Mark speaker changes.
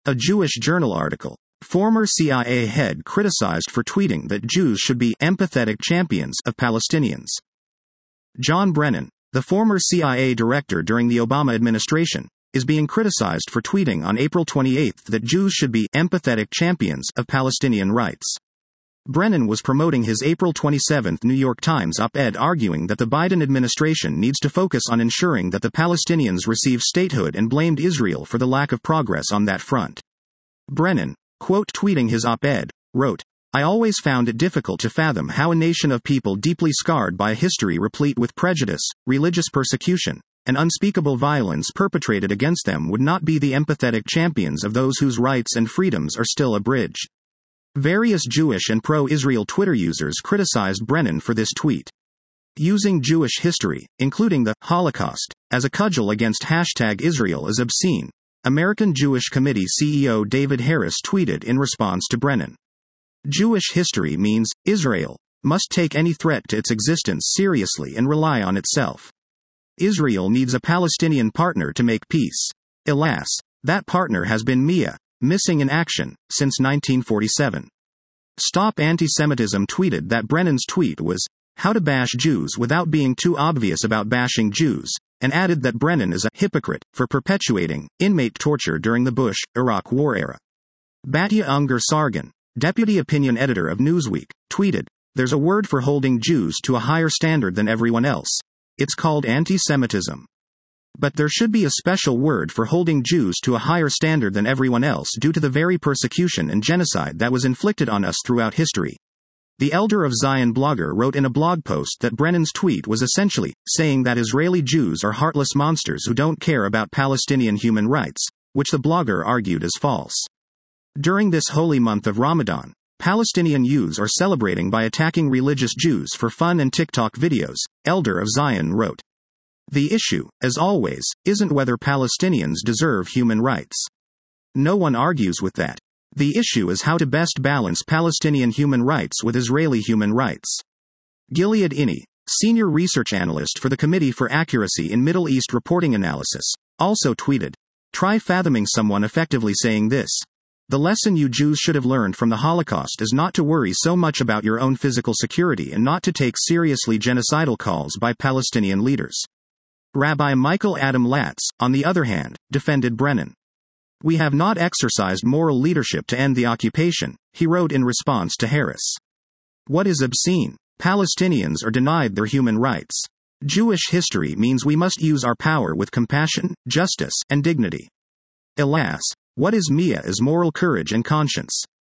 Speaker 1: A Jewish Journal article. Former CIA head criticized for tweeting that Jews should be empathetic champions of Palestinians. John Brennan, the former CIA director during the Obama administration, is being criticized for tweeting on April 28 that Jews should be empathetic champions of Palestinian rights. Brennan was promoting his April 27 New York Times op-ed arguing that the Biden administration needs to focus on ensuring that the Palestinians receive statehood and blamed Israel for the lack of progress on that front. Brennan, tweeting his op-ed, wrote, "I always found it difficult to fathom how a nation of people deeply scarred by a history replete with prejudice, religious persecution, and unspeakable violence perpetrated against them would not be the empathetic champions of those whose rights and freedoms are still abridged." Various Jewish and pro-Israel Twitter users criticized Brennan for this tweet. Using Jewish history, including the Holocaust, as a cudgel against #Israel is obscene, American Jewish Committee CEO David Harris tweeted in response to Brennan. Jewish history means Israel must take any threat to its existence seriously and rely on itself. Israel needs a Palestinian partner to make peace. Alas, that partner has been missing in action since 1947. Stop Anti-Semitism tweeted that Brennan's tweet was how to bash Jews without being too obvious about bashing Jews, and added that Brennan is a hypocrite for perpetuating inmate torture during the Bush-Iraq War era. Batya Unger-Sargon, deputy opinion editor of Newsweek, tweeted, "There's a word for holding Jews to a higher standard than everyone else. It's called anti-Semitism. But there should be a special word for holding Jews to a higher standard than everyone else due to the very persecution and genocide that was inflicted on us throughout history." The Elder of Zion blogger wrote in a blog post that Brennan's tweet was essentially saying that Israeli Jews are heartless monsters who don't care about Palestinian human rights, which the blogger argued is false. During this holy month of Ramadan, Palestinian youths are celebrating by attacking religious Jews for fun and TikTok videos, Elder of Zion wrote. The issue, as always, isn't whether Palestinians deserve human rights. No one argues with that. The issue is how to best balance Palestinian human rights with Israeli human rights. Gilead Inni, senior research analyst for the Committee for Accuracy in Middle East Reporting Analysis, also tweeted, "Try fathoming someone effectively saying this. The lesson you Jews should have learned from the Holocaust is not to worry so much about your own physical security and not to take seriously genocidal calls by Palestinian leaders." Rabbi Michael Adam Latz, on the other hand, defended Brennan. "We have not exercised moral leadership to end the occupation," he wrote in response to Harris. "What is obscene? Palestinians are denied their human rights. Jewish history means we must use our power with compassion, justice, and dignity. Alas, what is moral courage and conscience?"